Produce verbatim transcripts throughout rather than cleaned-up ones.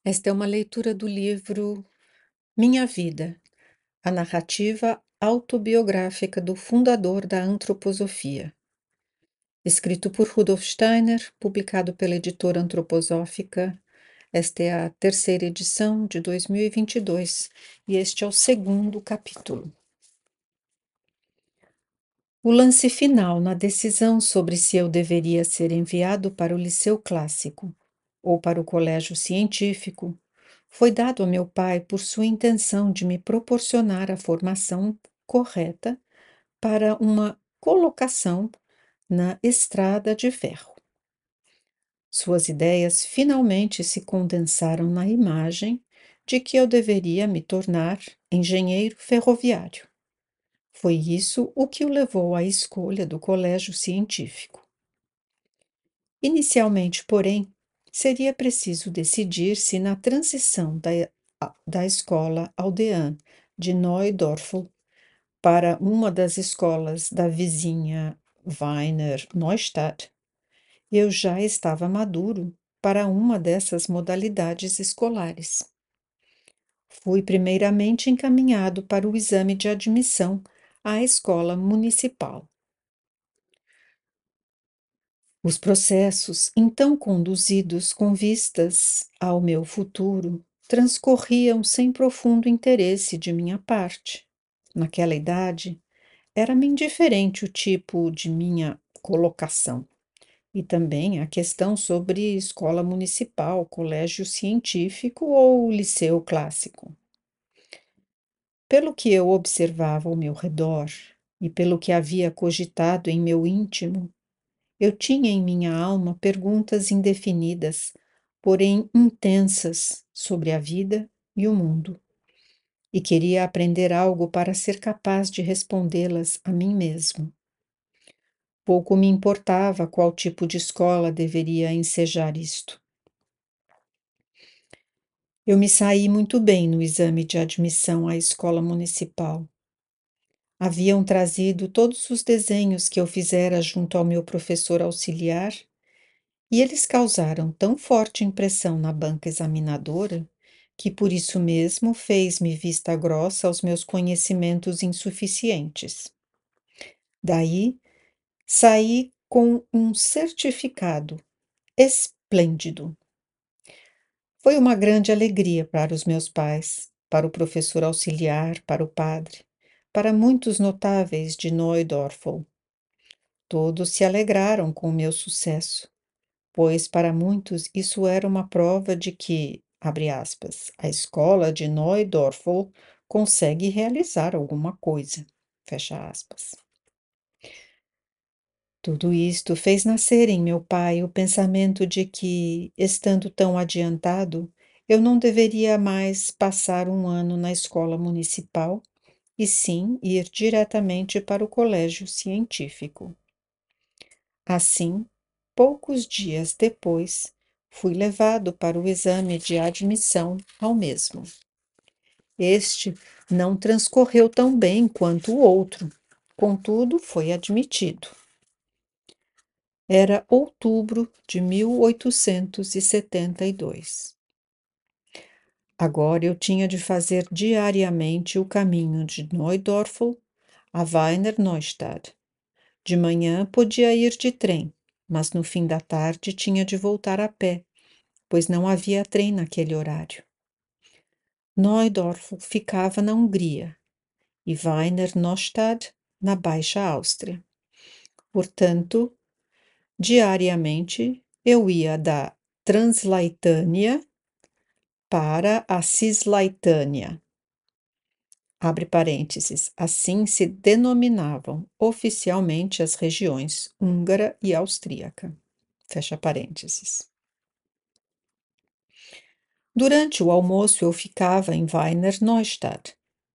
Esta é uma leitura do livro Minha Vida, a narrativa autobiográfica do fundador da antroposofia. Escrito por Rudolf Steiner, publicado pela editora antroposófica. Esta é a terceira edição de dois mil e vinte e dois e este é o segundo capítulo. O lance final na decisão sobre se eu deveria ser enviado para o Liceu Clássico ou para o Colégio Científico foi dado a meu pai por sua intenção de me proporcionar a formação correta para uma colocação na estrada de ferro. Suas ideias finalmente se condensaram na imagem de que eu deveria me tornar engenheiro ferroviário. Foi isso o que o levou à escolha do colégio científico. Inicialmente, porém, seria preciso decidir se na transição da, da escola aldeã de Neudorf para uma das escolas da vizinha Wiener Neustadt, eu já estava maduro para uma dessas modalidades escolares. Fui primeiramente encaminhado para o exame de admissão à escola municipal. Os processos, então conduzidos com vistas ao meu futuro, transcorriam sem profundo interesse de minha parte. Naquela idade, era-me indiferente o tipo de minha colocação e também a questão sobre escola municipal, colégio científico ou liceu clássico. Pelo que eu observava ao meu redor e pelo que havia cogitado em meu íntimo, eu tinha em minha alma perguntas indefinidas, porém intensas, sobre a vida e o mundo, e queria aprender algo para ser capaz de respondê-las a mim mesmo. Pouco me importava qual tipo de escola deveria ensejar isto. Eu me saí muito bem no exame de admissão à escola municipal. Haviam trazido todos os desenhos que eu fizera junto ao meu professor auxiliar, e eles causaram tão forte impressão na banca examinadora que por isso mesmo fez-me vista grossa aos meus conhecimentos insuficientes. Daí, saí com um certificado esplêndido. Foi uma grande alegria para os meus pais, para o professor auxiliar, para o padre, para muitos notáveis de Neudorf. Todos se alegraram com o meu sucesso, pois para muitos isso era uma prova de que, abre aspas, a escola de Neudorf consegue realizar alguma coisa, fecha aspas. Tudo isto fez nascer em meu pai o pensamento de que, estando tão adiantado, eu não deveria mais passar um ano na escola municipal, e sim ir diretamente para o colégio científico. Assim, poucos dias depois, fui levado para o exame de admissão ao mesmo. Este não transcorreu tão bem quanto o outro, contudo, foi admitido. Era outubro de mil oitocentos e setenta e dois. Agora eu tinha de fazer diariamente o caminho de Neudorf a Wiener Neustadt. De manhã podia ir de trem, mas no fim da tarde tinha de voltar a pé, pois não havia trem naquele horário. Neudorf ficava na Hungria e Wiener Neustadt na Baixa Áustria. Portanto, diariamente eu ia da Translaitânia para a Cisleitânia. Abre parênteses, assim se denominavam oficialmente as regiões húngara e austríaca. Fecha parênteses. Durante o almoço eu ficava em Wiener Neustadt.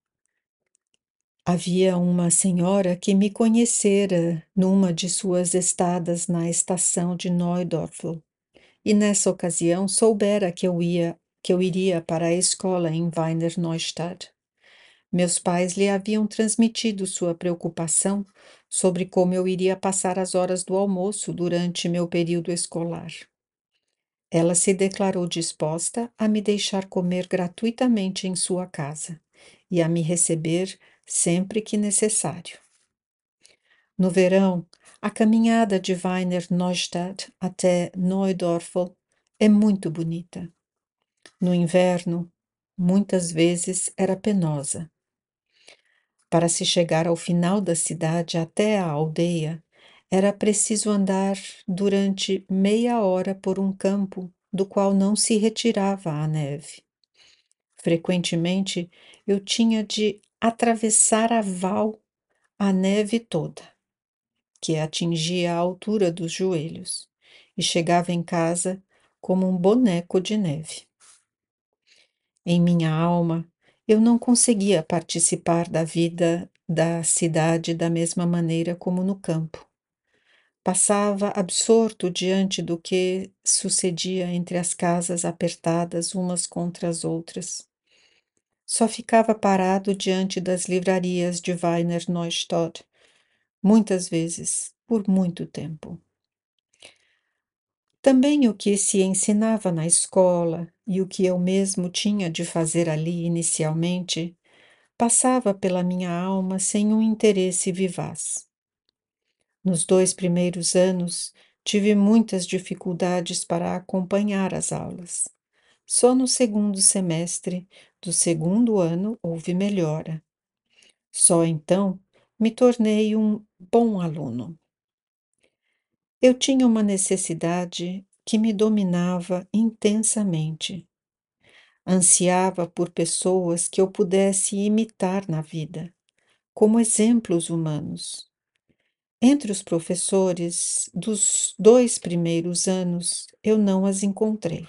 Havia uma senhora que me conhecera numa de suas estadas na estação de Neudorf, e nessa ocasião soubera que eu ia, que eu iria para a escola em Wiener Neustadt. Meus pais lhe haviam transmitido sua preocupação sobre como eu iria passar as horas do almoço durante meu período escolar. Ela se declarou disposta a me deixar comer gratuitamente em sua casa e a me receber sempre que necessário. No verão, a caminhada de Weiner Neustadt até Neudorfel é muito bonita. No inverno, muitas vezes era penosa. Para se chegar ao final da cidade até a aldeia, era preciso andar durante meia hora por um campo do qual não se retirava a neve. Frequentemente, eu tinha de atravessar a val a neve toda, que atingia a altura dos joelhos, e chegava em casa como um boneco de neve. Em minha alma, eu não conseguia participar da vida da cidade da mesma maneira como no campo. Passava absorto diante do que sucedia entre as casas apertadas umas contra as outras. Só ficava parado diante das livrarias de Weiner Neustadt, muitas vezes, por muito tempo. Também o que se ensinava na escola e o que eu mesmo tinha de fazer ali inicialmente passava pela minha alma sem um interesse vivaz. Nos dois primeiros anos, tive muitas dificuldades para acompanhar as aulas. Só no segundo semestre do segundo ano houve melhora. Só então me tornei um bom aluno. Eu tinha uma necessidade que me dominava intensamente. Ansiava por pessoas que eu pudesse imitar na vida, como exemplos humanos. Entre os professores dos dois primeiros anos, eu não as encontrei.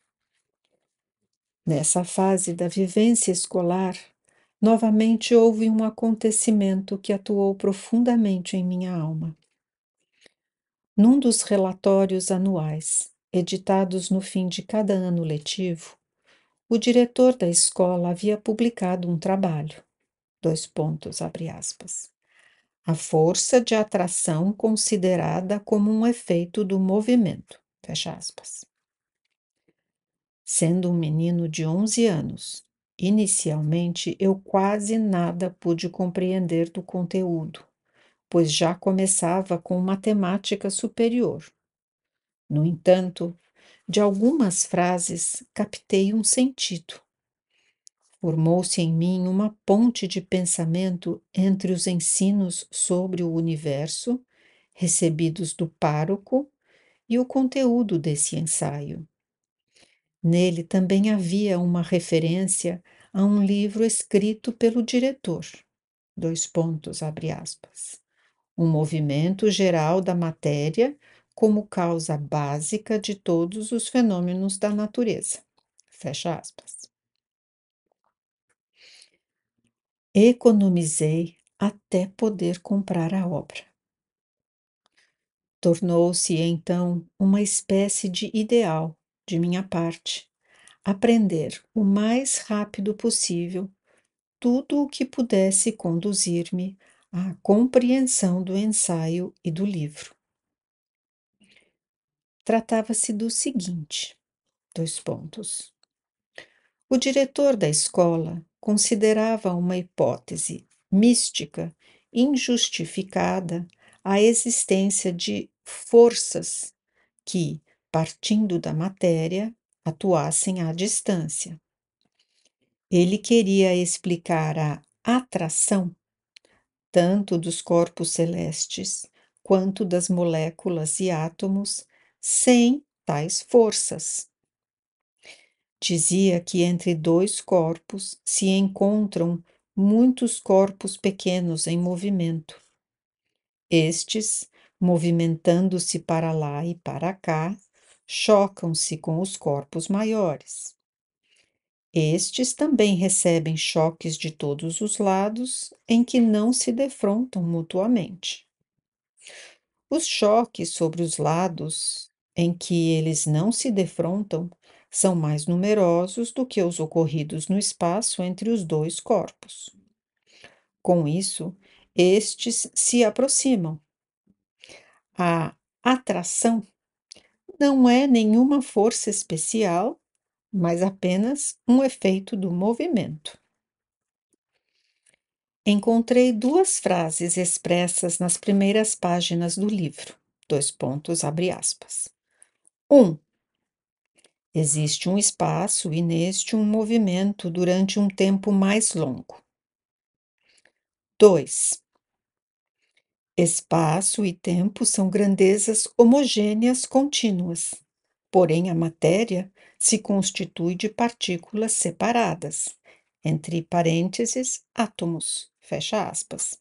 Nessa fase da vivência escolar, novamente houve um acontecimento que atuou profundamente em minha alma. Num dos relatórios anuais, editados no fim de cada ano letivo, o diretor da escola havia publicado um trabalho. Dois pontos, abre aspas. A força de atração considerada como um efeito do movimento, fecha aspas. Sendo um menino de onze anos, inicialmente eu quase nada pude compreender do conteúdo, pois já começava com matemática superior. No entanto, de algumas frases captei um sentido. Formou-se em mim uma ponte de pensamento entre os ensinos sobre o universo, recebidos do pároco, e o conteúdo desse ensaio. Nele também havia uma referência a um livro escrito pelo diretor. Dois pontos, abre aspas. Um movimento geral da matéria como causa básica de todos os fenômenos da natureza. Fecha aspas. Economizei até poder comprar a obra. Tornou-se então uma espécie de ideal de minha parte, aprender o mais rápido possível tudo o que pudesse conduzir-me à compreensão do ensaio e do livro. Tratava-se do seguinte, dois pontos. O diretor da escola considerava uma hipótese mística injustificada a existência de forças que, partindo da matéria, atuassem à distância. Ele queria explicar a atração tanto dos corpos celestes quanto das moléculas e átomos sem tais forças. Dizia que entre dois corpos se encontram muitos corpos pequenos em movimento. Estes, movimentando-se para lá e para cá, chocam-se com os corpos maiores. Estes também recebem choques de todos os lados, em que não se defrontam mutuamente. Os choques sobre os lados, em que eles não se defrontam, são mais numerosos do que os ocorridos no espaço entre os dois corpos. Com isso, estes se aproximam. A atração Não é nenhuma força especial, mas apenas um efeito do movimento. Encontrei duas frases expressas nas primeiras páginas do livro. Dois pontos, abre aspas. Um, existe um espaço e neste um movimento durante um tempo mais longo. Dois, espaço e tempo são grandezas homogêneas contínuas, porém a matéria se constitui de partículas separadas, entre parênteses, átomos, fecha aspas.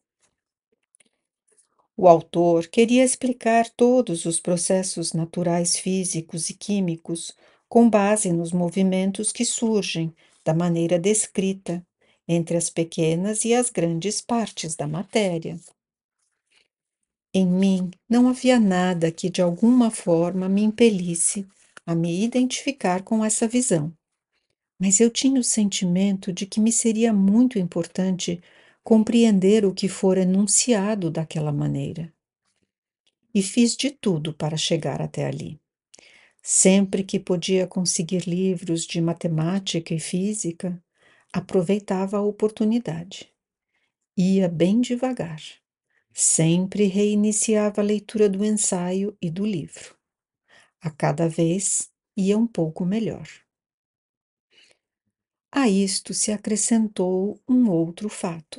O autor queria explicar todos os processos naturais físicos e químicos com base nos movimentos que surgem, da maneira descrita, entre as pequenas e as grandes partes da matéria. Em mim não havia nada que de alguma forma me impelisse a me identificar com essa visão, mas eu tinha o sentimento de que me seria muito importante compreender o que fora enunciado daquela maneira. E fiz de tudo para chegar até ali. Sempre que podia conseguir livros de matemática e física, aproveitava a oportunidade. Ia bem devagar. Sempre reiniciava a leitura do ensaio e do livro. A cada vez ia um pouco melhor. A isto se acrescentou um outro fato.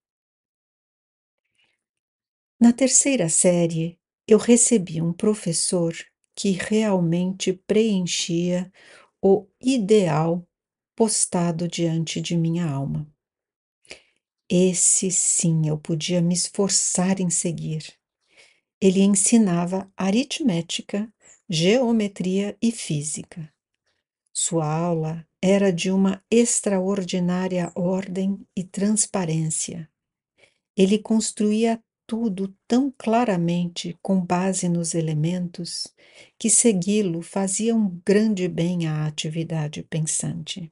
Na terceira série, eu recebi um professor que realmente preenchia o ideal postado diante de minha alma. Esse sim eu podia me esforçar em seguir. Ele ensinava aritmética, geometria e física. Sua aula era de uma extraordinária ordem e transparência. Ele construía tudo tão claramente com base nos elementos que segui-lo fazia um grande bem à atividade pensante.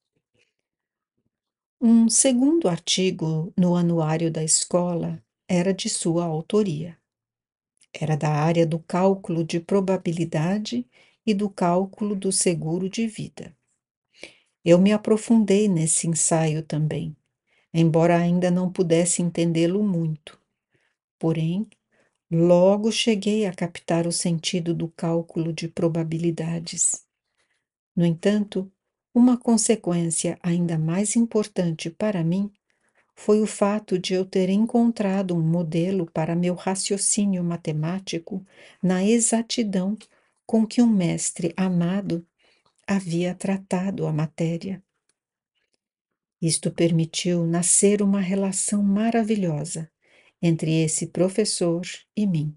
Um segundo artigo no anuário da escola era de sua autoria. Era da área do cálculo de probabilidade e do cálculo do seguro de vida. Eu me aprofundei nesse ensaio também, embora ainda não pudesse entendê-lo muito. Porém, logo cheguei a captar o sentido do cálculo de probabilidades. No entanto, uma consequência ainda mais importante para mim foi o fato de eu ter encontrado um modelo para meu raciocínio matemático na exatidão com que um mestre amado havia tratado a matéria. Isto permitiu nascer uma relação maravilhosa entre esse professor e mim.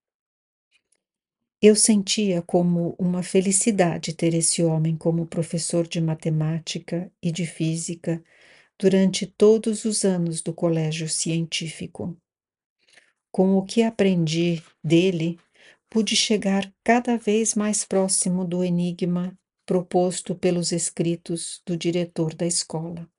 Eu sentia como uma felicidade ter esse homem como professor de matemática e de física durante todos os anos do colégio científico. Com o que aprendi dele, pude chegar cada vez mais próximo do enigma proposto pelos escritos do diretor da escola.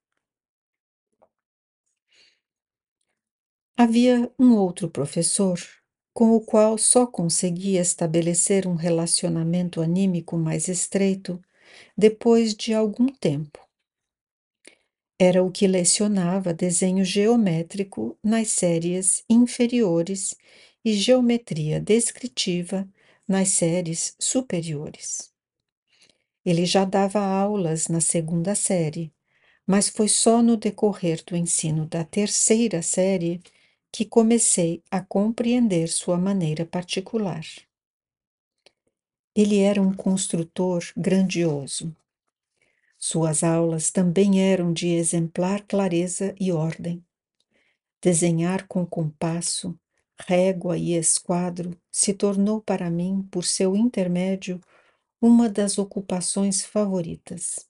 Havia um outro professor com o qual só conseguia estabelecer um relacionamento anímico mais estreito depois de algum tempo. Era o que lecionava desenho geométrico nas séries inferiores e geometria descritiva nas séries superiores. Ele já dava aulas na segunda série, mas foi só no decorrer do ensino da terceira série que comecei a compreender sua maneira particular. Ele era um construtor grandioso. Suas aulas também eram de exemplar clareza e ordem. Desenhar com compasso, régua e esquadro se tornou para mim, por seu intermédio, uma das ocupações favoritas.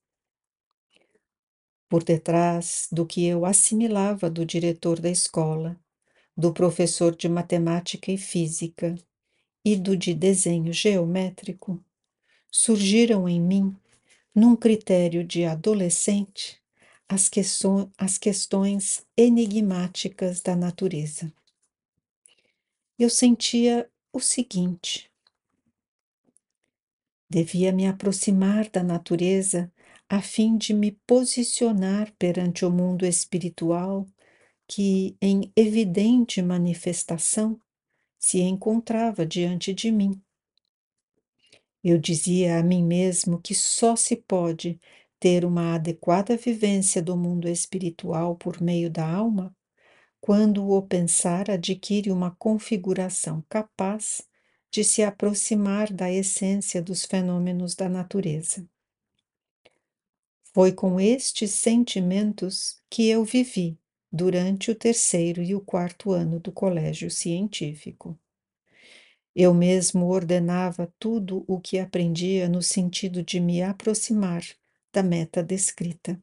Por detrás do que eu assimilava do diretor da escola, do professor de matemática e física e do de desenho geométrico, surgiram em mim, num critério de adolescente, as, questões, as questões enigmáticas da natureza. Eu sentia o seguinte: Devia me aproximar da natureza a fim de me posicionar perante o mundo espiritual que, em evidente manifestação, se encontrava diante de mim. Eu dizia a mim mesmo que só se pode ter uma adequada vivência do mundo espiritual por meio da alma quando o pensar adquire uma configuração capaz de se aproximar da essência dos fenômenos da natureza. Foi com estes sentimentos que eu vivi durante o terceiro e o quarto ano do colégio científico. Eu mesmo ordenava tudo o que aprendia no sentido de me aproximar da meta descrita.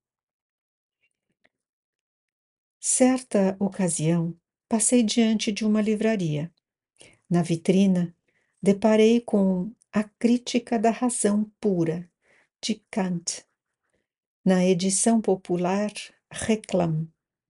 Certa ocasião, passei diante de uma livraria. Na vitrina, deparei com A Crítica da Razão Pura, de Kant, na edição popular Reclam.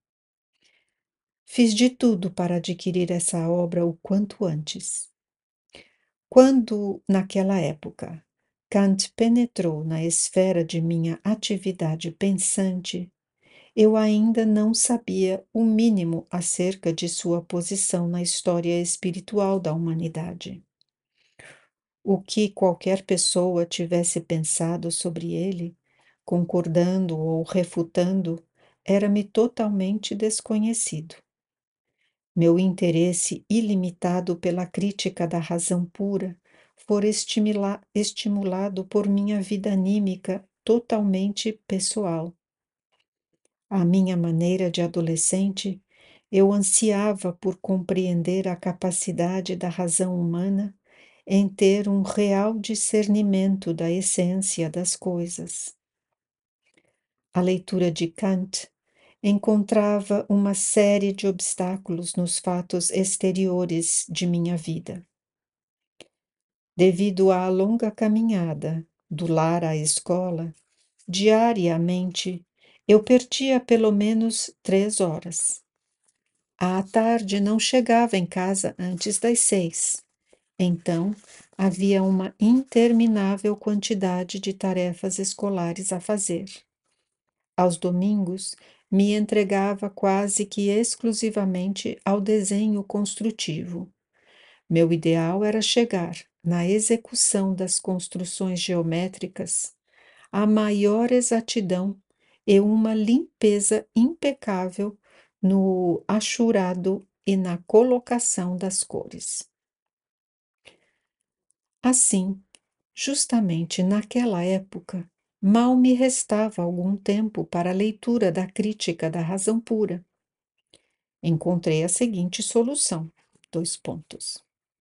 Fiz de tudo para adquirir essa obra o quanto antes. Quando, naquela época, Kant penetrou na esfera de minha atividade pensante, eu ainda não sabia o mínimo acerca de sua posição na história espiritual da humanidade. O que qualquer pessoa tivesse pensado sobre ele, concordando ou refutando, era-me totalmente desconhecido. Meu interesse ilimitado pela crítica da razão pura fora estimula- estimulado por minha vida anímica totalmente pessoal. À minha maneira de adolescente, eu ansiava por compreender a capacidade da razão humana em ter um real discernimento da essência das coisas. A leitura de Kant encontrava uma série de obstáculos nos fatos exteriores de minha vida. Devido à longa caminhada do lar à escola, diariamente eu perdia pelo menos três horas. À tarde não chegava em casa antes das seis. Então, havia uma interminável quantidade de tarefas escolares a fazer. Aos domingos, me entregava quase que exclusivamente ao desenho construtivo. Meu ideal era chegar, na execução das construções geométricas, à maior exatidão e uma limpeza impecável no achurado e na colocação das cores. Assim, justamente naquela época, mal me restava algum tempo para a leitura da crítica da razão pura. Encontrei a seguinte solução: dois pontos.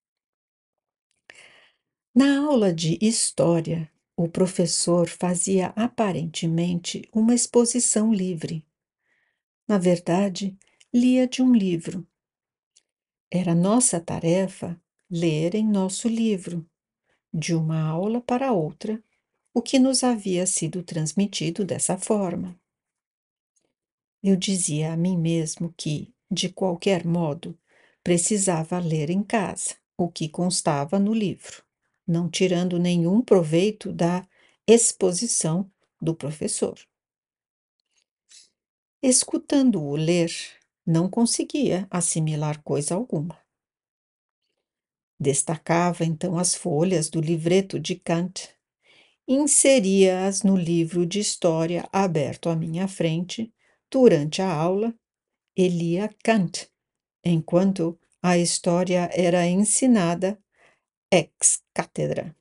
Na aula de história, o professor fazia aparentemente uma exposição livre. Na verdade, lia de um livro. Era nossa tarefa ler em nosso livro, de uma aula para outra, o que nos havia sido transmitido dessa forma. Eu dizia a mim mesmo que, de qualquer modo, precisava ler em casa o que constava no livro, não tirando nenhum proveito da exposição do professor. Escutando-o ler, não conseguia assimilar coisa alguma. Destacava então as folhas do livreto de Kant, inseria-as no livro de história aberto à minha frente durante a aula e lia Kant, enquanto a história era ensinada ex cátedra.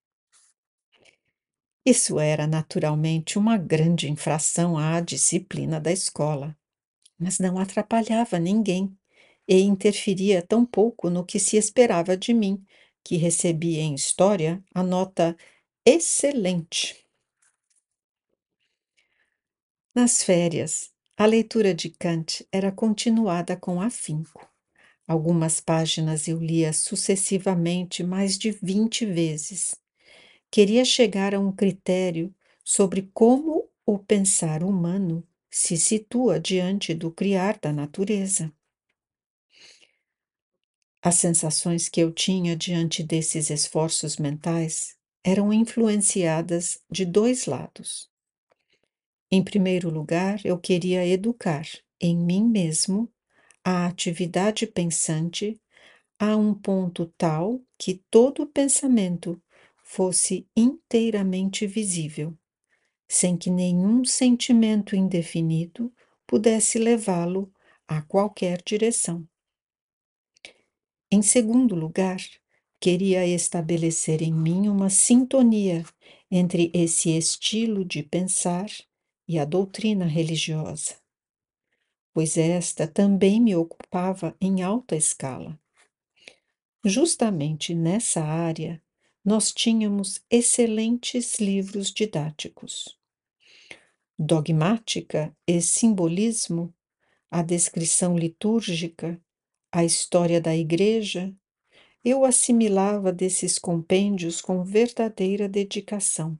Isso era naturalmente uma grande infração à disciplina da escola, mas não atrapalhava ninguém e interferia tão pouco no que se esperava de mim, que recebia em história a nota excelente. Nas férias, a leitura de Kant era continuada com afinco. Algumas páginas eu lia sucessivamente mais de vinte vezes. Queria chegar a um critério sobre como o pensar humano se situa diante do criar da natureza. As sensações que eu tinha diante desses esforços mentais eram influenciadas de dois lados. Em primeiro lugar, eu queria educar em mim mesmo a atividade pensante a um ponto tal que todo pensamento fosse inteiramente visível, sem que nenhum sentimento indefinido pudesse levá-lo a qualquer direção. Em segundo lugar, queria estabelecer em mim uma sintonia entre esse estilo de pensar e a doutrina religiosa, pois esta também me ocupava em alta escala. Justamente nessa área, nós tínhamos excelentes livros didáticos. Dogmática e simbolismo, a descrição litúrgica, a história da Igreja, eu assimilava desses compêndios com verdadeira dedicação.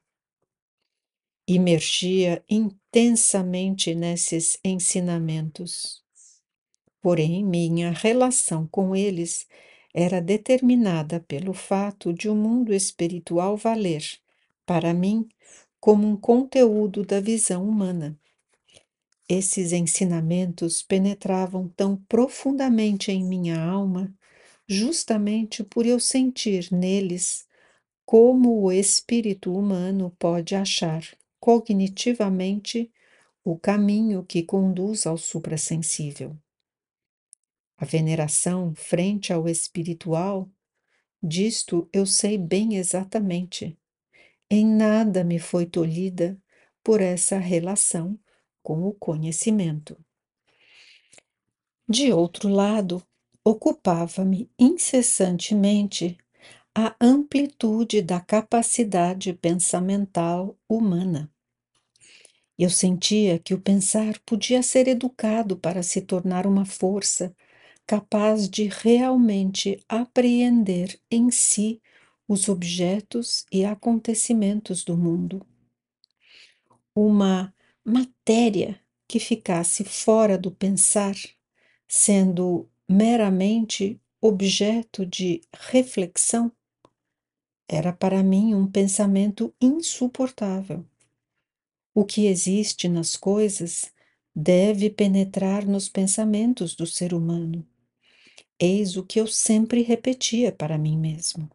Imergia intensamente nesses ensinamentos. Porém, minha relação com eles era determinada pelo fato de o mundo espiritual valer, para mim, como um conteúdo da visão humana. Esses ensinamentos penetravam tão profundamente em minha alma, justamente por eu sentir neles como o espírito humano pode achar cognitivamente o caminho que conduz ao suprassensível. A veneração frente ao espiritual, disto eu sei bem exatamente. Em nada me foi tolhida por essa relação com o conhecimento. De outro lado, ocupava-me incessantemente a amplitude da capacidade pensamental humana. Eu sentia que o pensar podia ser educado para se tornar uma força capaz de realmente apreender em si os objetos e acontecimentos do mundo. Uma matéria que ficasse fora do pensar, sendo meramente objeto de reflexão, era para mim um pensamento insuportável. O que existe nas coisas deve penetrar nos pensamentos do ser humano. Eis o que eu sempre repetia para mim mesmo.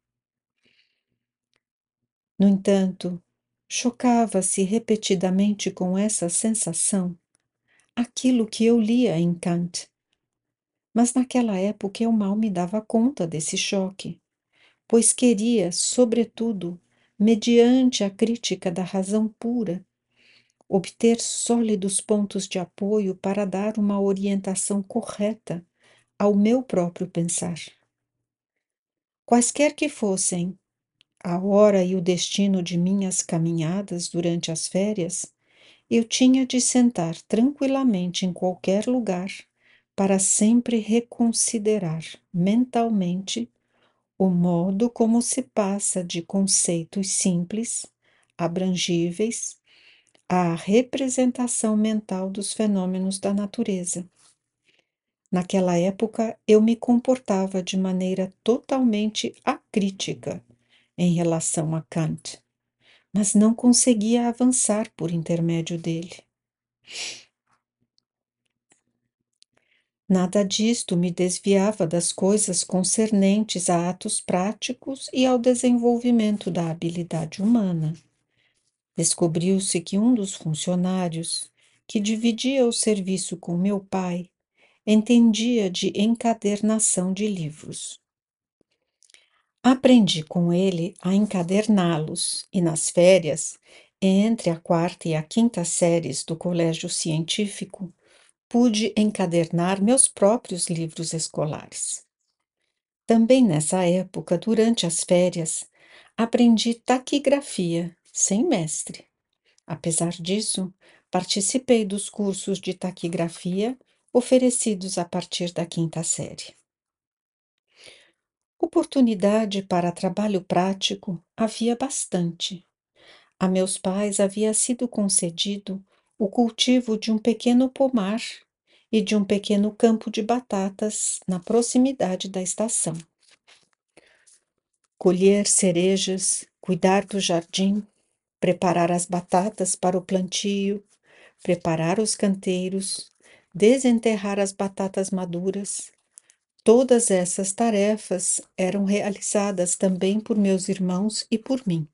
No entanto, chocava-se repetidamente com essa sensação aquilo que eu lia em Kant. Mas naquela época eu mal me dava conta desse choque, pois queria, sobretudo, mediante a crítica da razão pura, obter sólidos pontos de apoio para dar uma orientação correta ao meu próprio pensar. Quaisquer que fossem a hora e o destino de minhas caminhadas durante as férias, eu tinha de sentar tranquilamente em qualquer lugar para sempre reconsiderar mentalmente o modo como se passa de conceitos simples, abrangíveis, à representação mental dos fenômenos da natureza. Naquela época, eu me comportava de maneira totalmente acrítica em relação a Kant, mas não conseguia avançar por intermédio dele. Nada disto me desviava das coisas concernentes a atos práticos e ao desenvolvimento da habilidade humana. Descobriu-se que um dos funcionários, que dividia o serviço com meu pai, entendia de encadernação de livros. Aprendi com ele a encaderná-los e, nas férias, entre a quarta e a quinta séries do colégio científico, pude encadernar meus próprios livros escolares. Também nessa época, durante as férias, aprendi taquigrafia, sem mestre. Apesar disso, participei dos cursos de taquigrafia oferecidos a partir da quinta série. Oportunidade para trabalho prático havia bastante. A meus pais havia sido concedido o cultivo de um pequeno pomar e de um pequeno campo de batatas na proximidade da estação. Colher cerejas, cuidar do jardim, preparar as batatas para o plantio, preparar os canteiros, desenterrar as batatas maduras. Todas essas tarefas eram realizadas também por meus irmãos e por mim.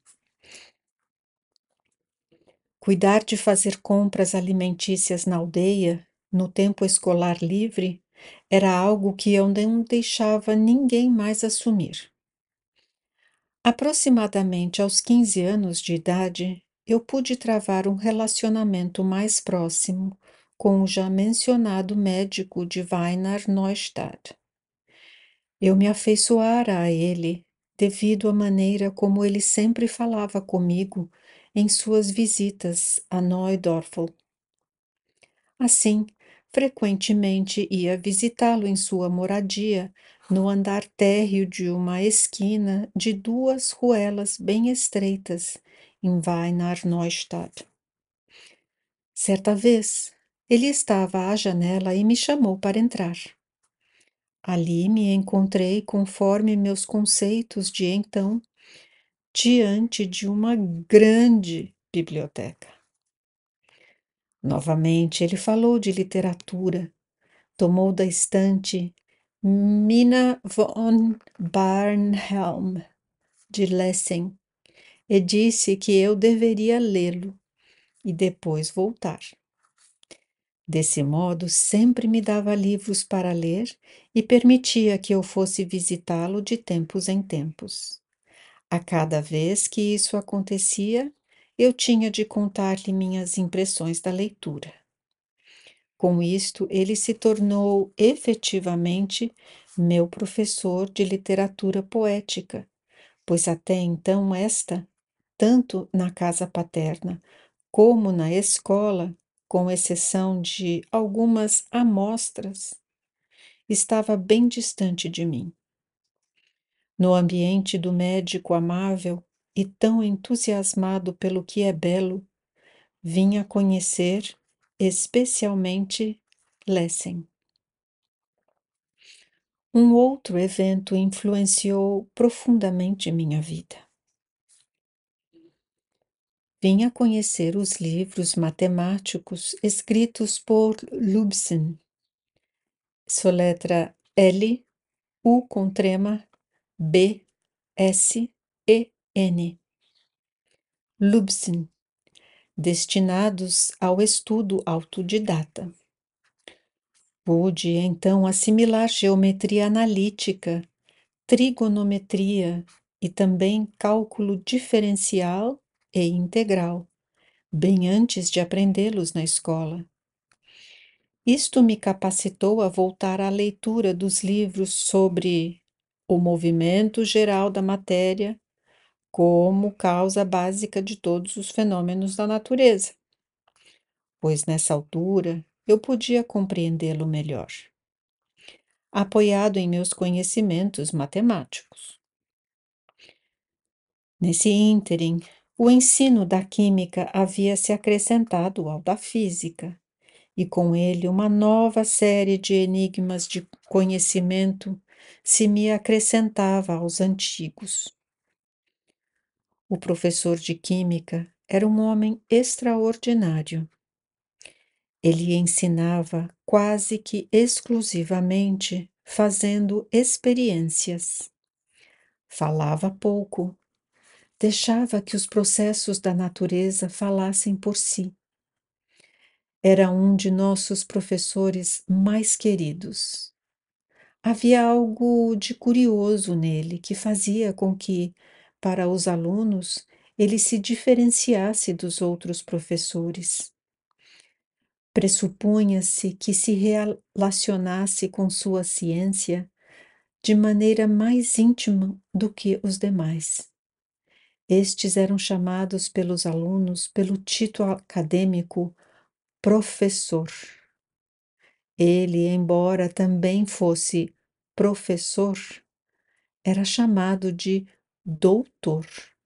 Cuidar de fazer compras alimentícias na aldeia, no tempo escolar livre, era algo que eu não deixava ninguém mais assumir. Aproximadamente aos quinze anos de idade, eu pude travar um relacionamento mais próximo com o já mencionado médico de Weiner Neustadt. Eu me afeiçoara a ele devido à maneira como ele sempre falava comigo em suas visitas a Neudorfl. Assim, frequentemente ia visitá-lo em sua moradia, no andar térreo de uma esquina de duas ruelas bem estreitas, em Weiner Neustadt. Certa vez, ele estava à janela e me chamou para entrar. Ali me encontrei, conforme meus conceitos de então, diante de uma grande biblioteca. Novamente, ele falou de literatura, tomou da estante Mina von Barnhelm, de Lessing, e disse que eu deveria lê-lo e depois voltar. Desse modo, sempre me dava livros para ler e permitia que eu fosse visitá-lo de tempos em tempos. A cada vez que isso acontecia, eu tinha de contar-lhe minhas impressões da leitura. Com isto, ele se tornou efetivamente meu professor de literatura poética, pois até então esta, tanto na casa paterna como na escola, com exceção de algumas amostras, estava bem distante de mim. No ambiente do médico amável e tão entusiasmado pelo que é belo, vinha conhecer especialmente Lessing. Um outro evento influenciou profundamente minha vida. Vinha conhecer os livros matemáticos escritos por Lubsin. Soletra L, U com trema, B, S, E, N. Lubsin, destinados ao estudo autodidata. Pude, então, assimilar geometria analítica, trigonometria e também cálculo diferencial e integral, bem antes de aprendê-los na escola. Isto me capacitou a voltar à leitura dos livros sobre o movimento geral da matéria como causa básica de todos os fenômenos da natureza, pois nessa altura eu podia compreendê-lo melhor, apoiado em meus conhecimentos matemáticos. Nesse ínterim, o ensino da química havia se acrescentado ao da física, e com ele uma nova série de enigmas de conhecimento se me acrescentava aos antigos. O professor de química era um homem extraordinário. Ele ensinava quase que exclusivamente fazendo experiências. Falava pouco, deixava que os processos da natureza falassem por si. Era um de nossos professores mais queridos. Havia algo de curioso nele que fazia com que, para os alunos, ele se diferenciasse dos outros professores. Pressupunha-se que se relacionasse com sua ciência de maneira mais íntima do que os demais. Estes eram chamados pelos alunos pelo título acadêmico professor. Ele, embora também fosse professor, era chamado de doutor.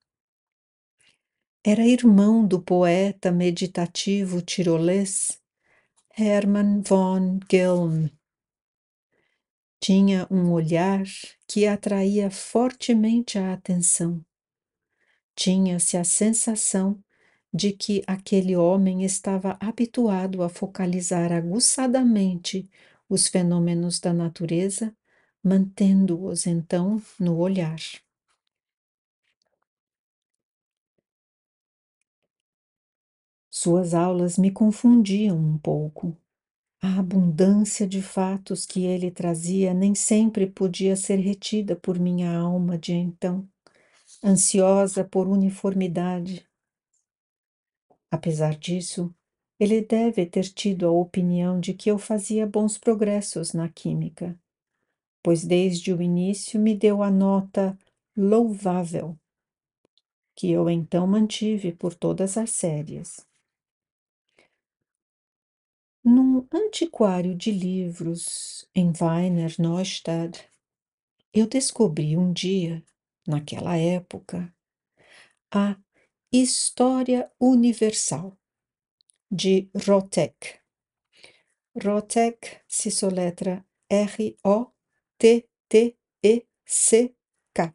Era irmão do poeta meditativo tirolês Hermann von Gelm. Tinha um olhar que atraía fortemente a atenção. Tinha-se a sensação de que aquele homem estava habituado a focalizar aguçadamente os fenômenos da natureza, mantendo-os então no olhar. Suas aulas me confundiam um pouco. A abundância de fatos que ele trazia nem sempre podia ser retida por minha alma de então, ansiosa por uniformidade. Apesar disso, ele deve ter tido a opinião de que eu fazia bons progressos na química, pois desde o início me deu a nota louvável, que eu então mantive por todas as séries. Num antiquário de livros em Wiener Neustadt, eu descobri um dia, naquela época, a História Universal de Rotek. Rotek se soletra R O T T E C K.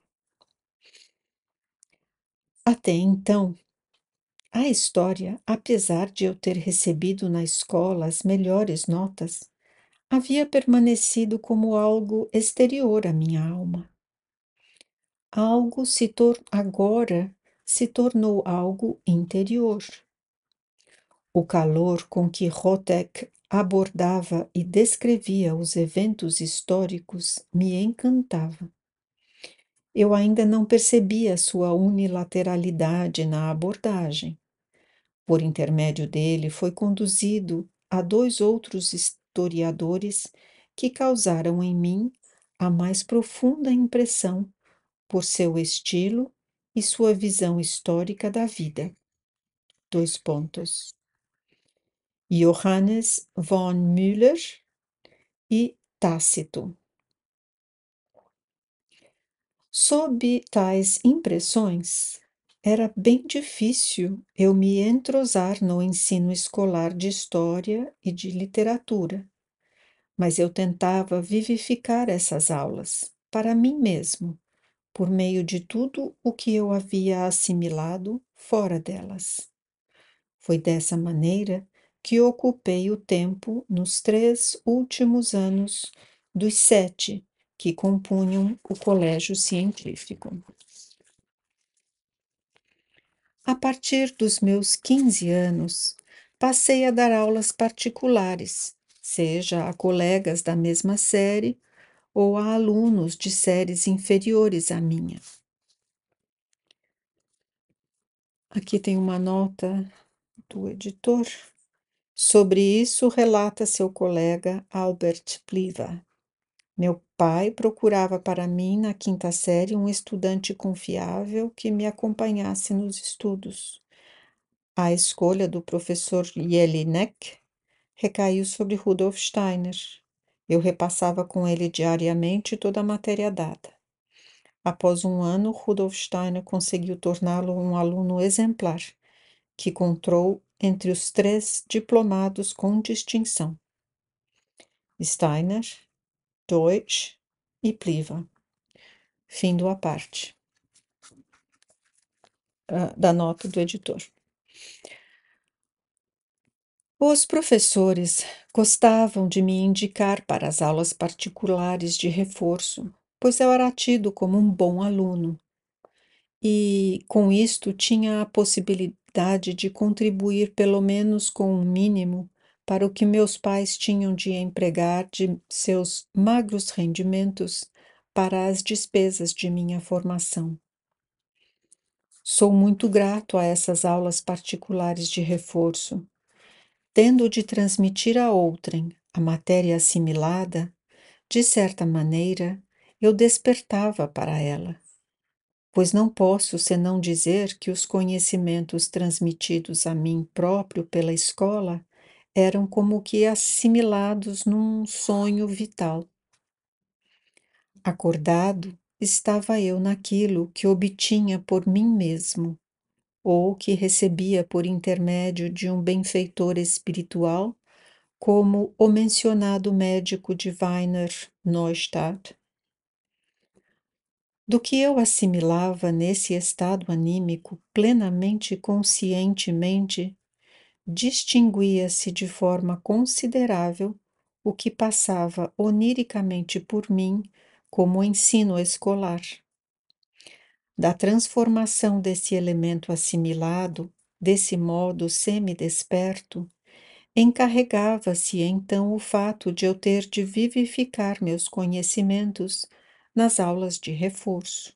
Até então, a história, apesar de eu ter recebido na escola as melhores notas, havia permanecido como algo exterior à minha alma. Algo se tor agora se tornou algo interior. O calor com que Rotek abordava e descrevia os eventos históricos me encantava. Eu ainda não percebia sua unilateralidade na abordagem. Por intermédio dele, foi conduzido a dois outros historiadores que causaram em mim a mais profunda impressão por seu estilo e sua visão histórica da vida. Dois pontos. Johannes von Müller e Tácito. Sob tais impressões, era bem difícil eu me entrosar no ensino escolar de história e de literatura, mas eu tentava vivificar essas aulas para mim mesmo, por meio de tudo o que eu havia assimilado fora delas. Foi dessa maneira que ocupei o tempo nos três últimos anos dos sete que compunham o colégio científico. A partir dos meus quinze anos, passei a dar aulas particulares, seja a colegas da mesma série ou a alunos de séries inferiores à minha. Aqui tem uma nota do editor. Sobre isso, relata seu colega Albert Pliva. Meu pai procurava para mim, na quinta série, um estudante confiável que me acompanhasse nos estudos. A escolha do professor Jelinek recaiu sobre Rudolf Steiner. Eu repassava com ele diariamente toda a matéria dada. Após um ano, Rudolf Steiner conseguiu torná-lo um aluno exemplar, que contou entre os três diplomados com distinção. Steiner, Deutsch e Pliva. Fim do à parte. Uh, da nota do editor. Os professores gostavam de me indicar para as aulas particulares de reforço, pois eu era tido como um bom aluno. E, com isto, tinha a possibilidade de contribuir pelo menos com um mínimo para o que meus pais tinham de empregar de seus magros rendimentos para as despesas de minha formação. Sou muito grato a essas aulas particulares de reforço. Tendo de transmitir a outrem a matéria assimilada, de certa maneira, eu despertava para ela, pois não posso senão dizer que os conhecimentos transmitidos a mim próprio pela escola eram como que assimilados num sonho vital. Acordado, estava eu naquilo que obtinha por mim mesmo, ou que recebia por intermédio de um benfeitor espiritual, como o mencionado médico de Wiener Neustadt. Do que eu assimilava nesse estado anímico plenamente conscientemente, distinguia-se de forma considerável o que passava oniricamente por mim como ensino escolar. Da transformação desse elemento assimilado, desse modo semidesperto, encarregava-se então o fato de eu ter de vivificar meus conhecimentos nas aulas de reforço.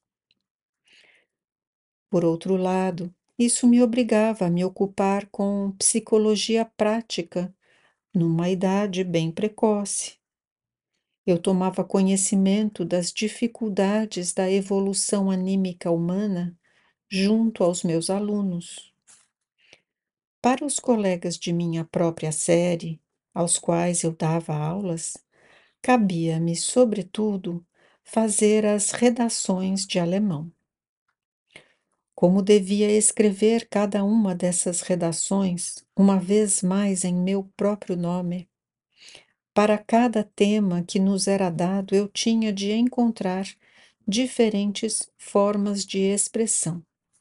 Por outro lado, isso me obrigava a me ocupar com psicologia prática numa idade bem precoce. Eu tomava conhecimento das dificuldades da evolução anímica humana junto aos meus alunos. Para os colegas de minha própria série, aos quais eu dava aulas, cabia-me, sobretudo, fazer as redações de alemão. Como devia escrever cada uma dessas redações, uma vez mais em meu próprio nome, para cada tema que nos era dado, eu tinha de encontrar diferentes formas de expressão.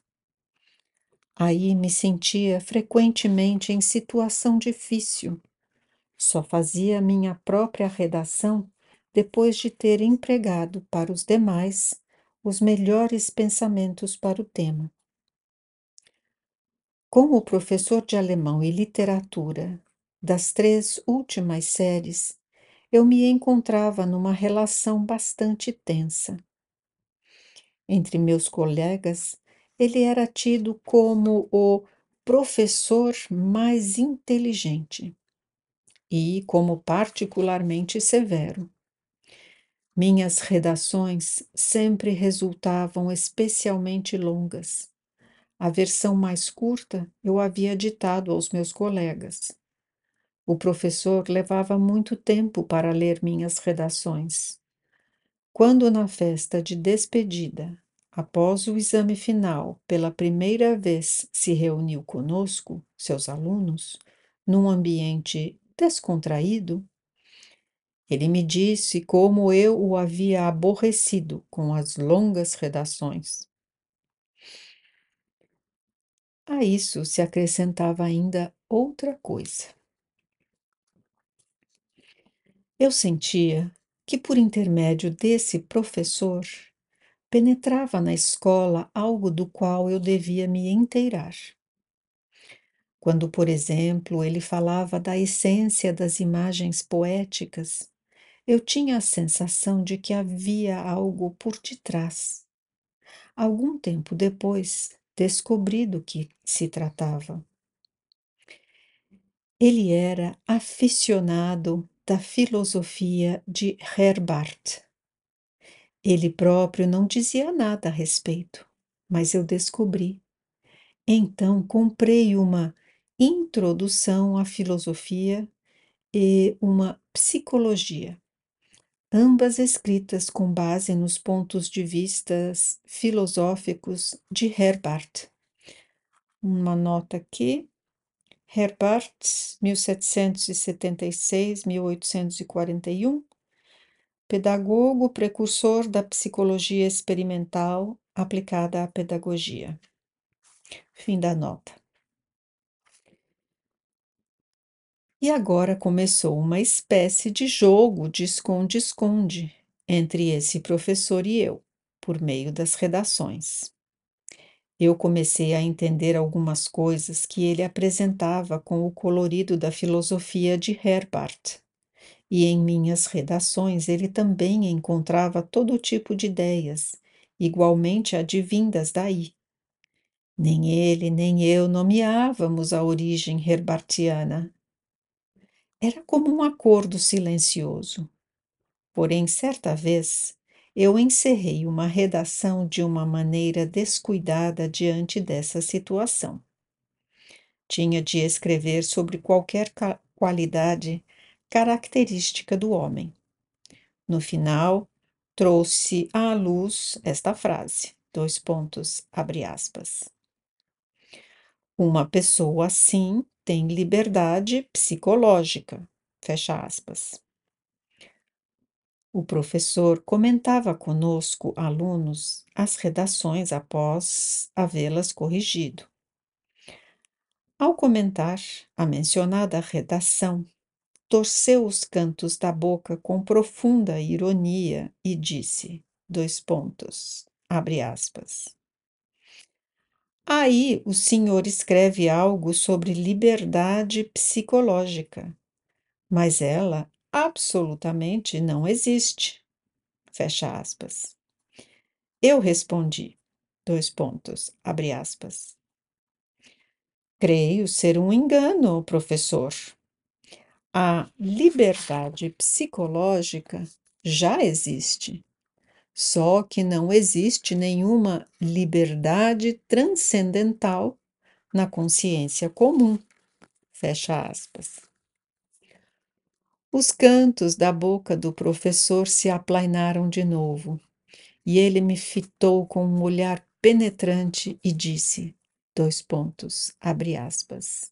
Aí me sentia frequentemente em situação difícil. Só fazia minha própria redação depois de ter empregado para os demais os melhores pensamentos para o tema. Como professor de alemão e literatura das três últimas séries, eu me encontrava numa relação bastante tensa. Entre meus colegas, ele era tido como o professor mais inteligente e como particularmente severo. Minhas redações sempre resultavam especialmente longas. A versão mais curta eu havia ditado aos meus colegas. O professor levava muito tempo para ler minhas redações. Quando na festa de despedida, após o exame final, pela primeira vez se reuniu conosco, seus alunos, num ambiente descontraído, ele me disse como eu o havia aborrecido com as longas redações. A isso se acrescentava ainda outra coisa. Eu sentia que, por intermédio desse professor, penetrava na escola algo do qual eu devia me inteirar. Quando, por exemplo, ele falava da essência das imagens poéticas, eu tinha a sensação de que havia algo por detrás. Algum tempo depois, descobri do que se tratava. Ele era aficionado da filosofia de Herbart. Ele próprio não dizia nada a respeito, mas eu descobri. Então, comprei uma Introdução à Filosofia e uma Psicologia, ambas escritas com base nos pontos de vistas filosóficos de Herbart. Uma nota aqui. Herbart, mil setecentos e setenta e seis a mil oitocentos e quarenta e um, pedagogo precursor da psicologia experimental aplicada à pedagogia. Fim da nota. E agora começou uma espécie de jogo de esconde-esconde entre esse professor e eu, por meio das redações. Eu comecei a entender algumas coisas que ele apresentava com o colorido da filosofia de Herbart. E em minhas redações ele também encontrava todo tipo de ideias, igualmente advindas daí. Nem ele nem eu nomeávamos a origem herbartiana. Era como um acordo silencioso. Porém, certa vez, eu encerrei uma redação de uma maneira descuidada diante dessa situação. Tinha de escrever sobre qualquer qualidade característica do homem. No final, trouxe à luz esta frase, dois pontos, abre aspas. Uma pessoa assim tem liberdade psicológica, fecha aspas. O professor comentava conosco, alunos, as redações após havê-las corrigido. Ao comentar a mencionada redação, torceu os cantos da boca com profunda ironia e disse, dois pontos, abre aspas. Aí o senhor escreve algo sobre liberdade psicológica, mas ela absolutamente não existe, fecha aspas. Eu respondi, dois pontos, abre aspas. Creio ser um engano, professor. A liberdade psicológica já existe, só que não existe nenhuma liberdade transcendental na consciência comum. Fecha aspas. Os cantos da boca do professor se aplainaram de novo, e ele me fitou com um olhar penetrante e disse, dois pontos, abre aspas.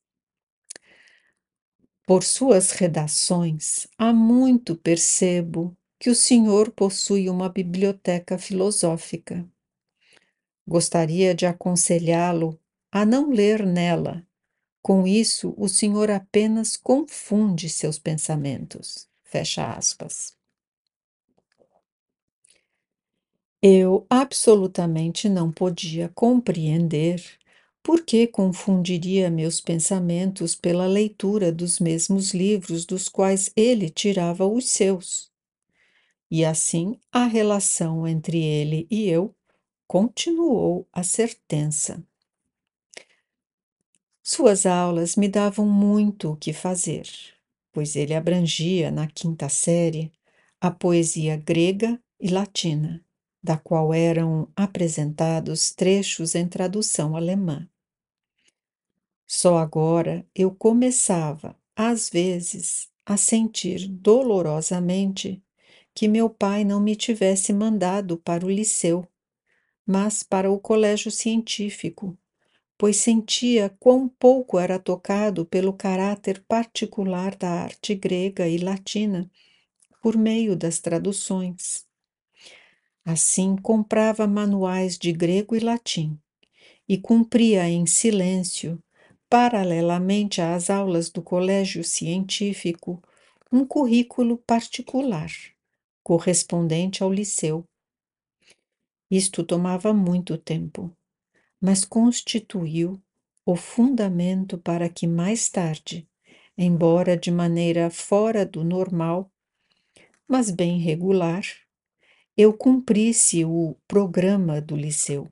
Por suas redações, há muito percebo que o senhor possui uma biblioteca filosófica. Gostaria de aconselhá-lo a não ler nela. Com isso, o senhor apenas confunde seus pensamentos. Fecha aspas. Eu absolutamente não podia compreender por que confundiria meus pensamentos pela leitura dos mesmos livros dos quais ele tirava os seus. E assim a relação entre ele e eu continuou a ser tensa. Suas aulas me davam muito o que fazer, pois ele abrangia, na quinta série, a poesia grega e latina, da qual eram apresentados trechos em tradução alemã. Só agora eu começava, às vezes, a sentir dolorosamente que meu pai não me tivesse mandado para o liceu, mas para o colégio científico, pois sentia quão pouco era tocado pelo caráter particular da arte grega e latina por meio das traduções. Assim, comprava manuais de grego e latim e cumpria em silêncio, paralelamente às aulas do colégio científico, um currículo particular, correspondente ao liceu. Isto tomava muito tempo, mas constituiu o fundamento para que mais tarde, embora de maneira fora do normal, mas bem regular, eu cumprisse o programa do liceu.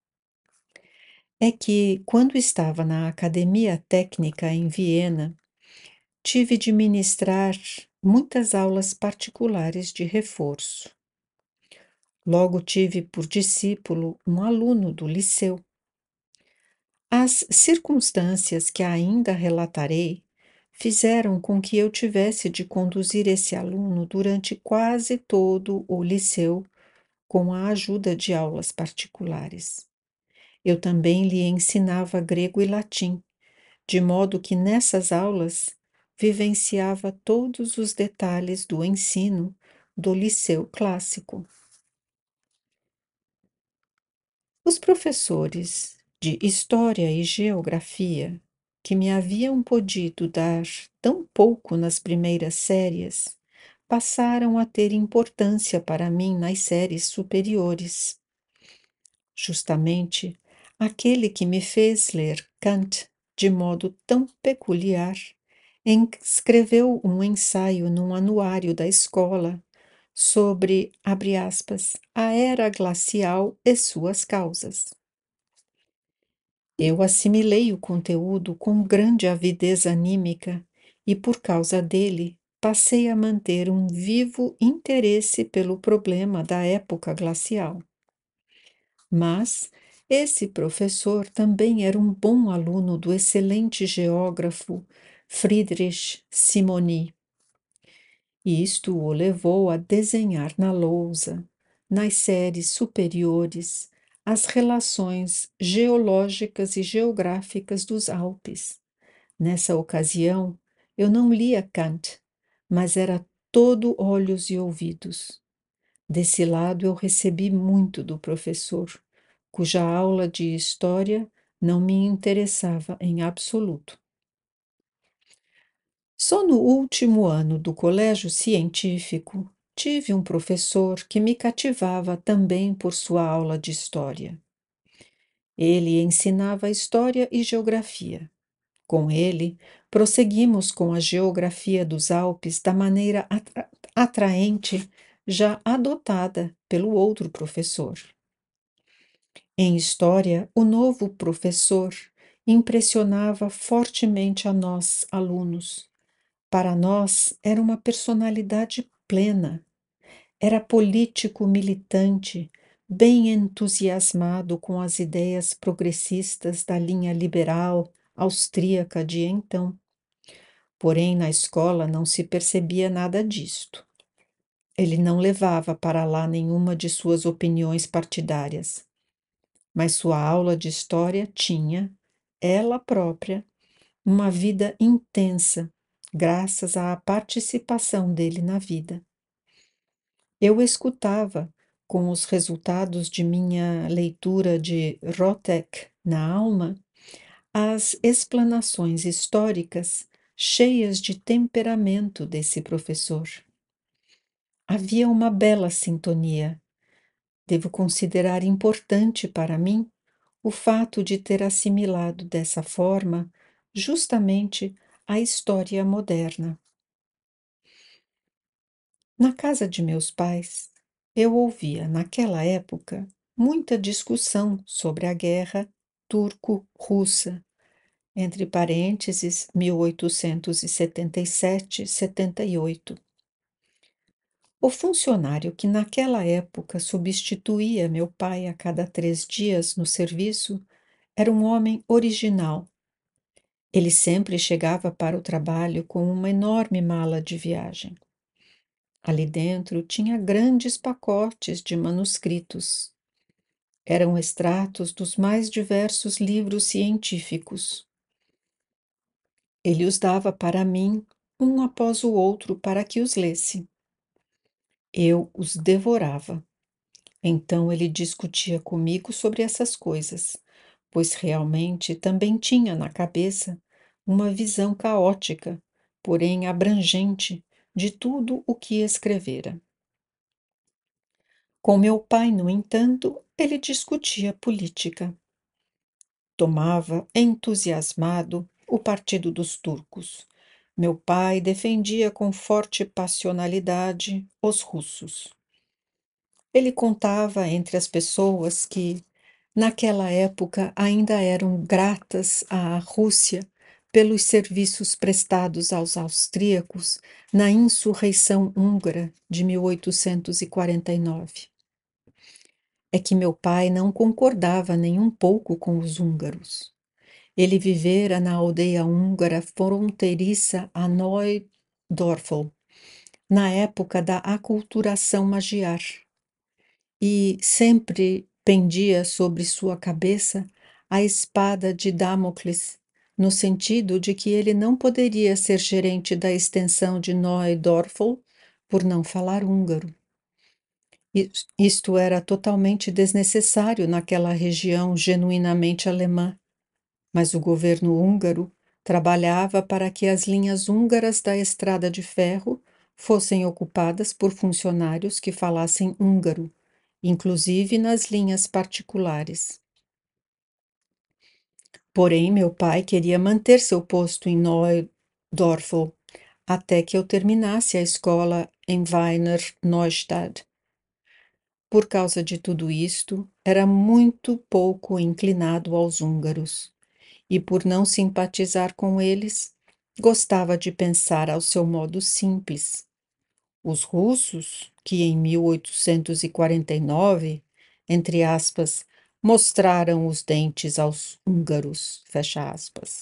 É que, quando estava na Academia Técnica em Viena, tive de ministrar muitas aulas particulares de reforço. Logo tive por discípulo um aluno do liceu. As circunstâncias que ainda relatarei fizeram com que eu tivesse de conduzir esse aluno durante quase todo o liceu com a ajuda de aulas particulares. Eu também lhe ensinava grego e latim, de modo que nessas aulas vivenciava todos os detalhes do ensino do liceu clássico. Os professores de História e Geografia, que me haviam podido dar tão pouco nas primeiras séries, passaram a ter importância para mim nas séries superiores. Justamente aquele que me fez ler Kant de modo tão peculiar, escreveu um ensaio num anuário da escola sobre, abre aspas, a era glacial e suas causas. Eu assimilei o conteúdo com grande avidez anímica e, por causa dele, passei a manter um vivo interesse pelo problema da época glacial. Mas esse professor também era um bom aluno do excelente geógrafo Friedrich Simony. E isto o levou a desenhar na lousa, nas séries superiores, as relações geológicas e geográficas dos Alpes. Nessa ocasião, eu não lia Kant, mas era todo olhos e ouvidos. Desse lado, eu recebi muito do professor, cuja aula de história não me interessava em absoluto. Só no último ano do colégio científico tive um professor que me cativava também por sua aula de história. Ele ensinava história e geografia. Com ele, prosseguimos com a geografia dos Alpes da maneira atra atraente já adotada pelo outro professor. Em história, o novo professor impressionava fortemente a nós, alunos. Para nós, era uma personalidade plena. Era político militante, bem entusiasmado com as ideias progressistas da linha liberal austríaca de então. Porém, na escola não se percebia nada disto. Ele não levava para lá nenhuma de suas opiniões partidárias, mas sua aula de história tinha, ela própria, uma vida intensa, graças à participação dele na vida. Eu escutava, com os resultados de minha leitura de Rotek na alma, as explanações históricas cheias de temperamento desse professor. Havia uma bela sintonia. Devo considerar importante para mim o fato de ter assimilado dessa forma justamente a história moderna. Na casa de meus pais, eu ouvia, naquela época, muita discussão sobre a guerra turco-russa, entre parênteses, mil oitocentos e setenta e sete, setenta e oito. O funcionário que naquela época substituía meu pai a cada três dias no serviço era um homem original. Ele sempre chegava para o trabalho com uma enorme mala de viagem. Ali dentro tinha grandes pacotes de manuscritos. Eram extratos dos mais diversos livros científicos. Ele os dava para mim, um após o outro, para que os lesse. Eu os devorava. Então ele discutia comigo sobre essas coisas, pois realmente também tinha na cabeça uma visão caótica, porém abrangente, de tudo o que escrevera. Com meu pai, no entanto, ele discutia política. Tomava, entusiasmado, o partido dos turcos. Meu pai defendia com forte passionalidade os russos. Ele contava entre as pessoas que, naquela época, ainda eram gratas à Rússia pelos serviços prestados aos austríacos na insurreição húngara de mil oitocentos e quarenta e nove. É que meu pai não concordava nem um pouco com os húngaros. Ele vivera na aldeia húngara fronteiriça a Neudorfl, na época da aculturação magiar, e sempre pendia sobre sua cabeça a espada de Damocles, no sentido de que ele não poderia ser gerente da extensão de Neudorfl por não falar húngaro. Isto era totalmente desnecessário naquela região genuinamente alemã, mas o governo húngaro trabalhava para que as linhas húngaras da estrada de ferro fossem ocupadas por funcionários que falassem húngaro, inclusive nas linhas particulares. Porém, meu pai queria manter seu posto em Neudorfl até que eu terminasse a escola em Wiener Neustadt. Por causa de tudo isto, era muito pouco inclinado aos húngaros, e por não simpatizar com eles, gostava de pensar ao seu modo simples. Os russos, que em mil oitocentos e quarenta e nove, entre aspas, mostraram os dentes aos húngaros, fecha aspas.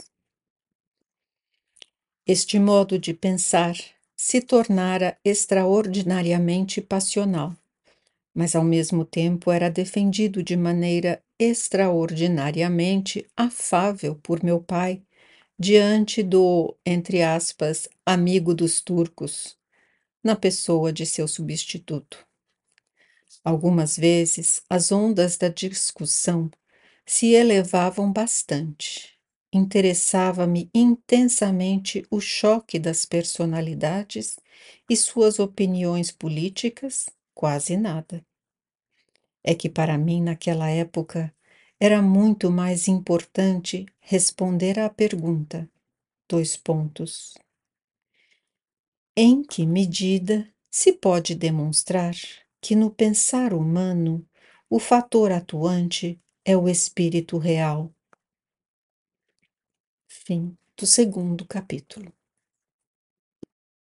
Este modo de pensar se tornara extraordinariamente passional, mas ao mesmo tempo era defendido de maneira extraordinariamente afável por meu pai diante do, entre aspas, amigo dos turcos, na pessoa de seu substituto. Algumas vezes, as ondas da discussão se elevavam bastante. Interessava-me intensamente o choque das personalidades e suas opiniões políticas, quase nada. É que para mim, naquela época, era muito mais importante responder à pergunta, dois pontos. Em que medida se pode demonstrar que no pensar humano o fator atuante é o espírito real? Fim do segundo capítulo.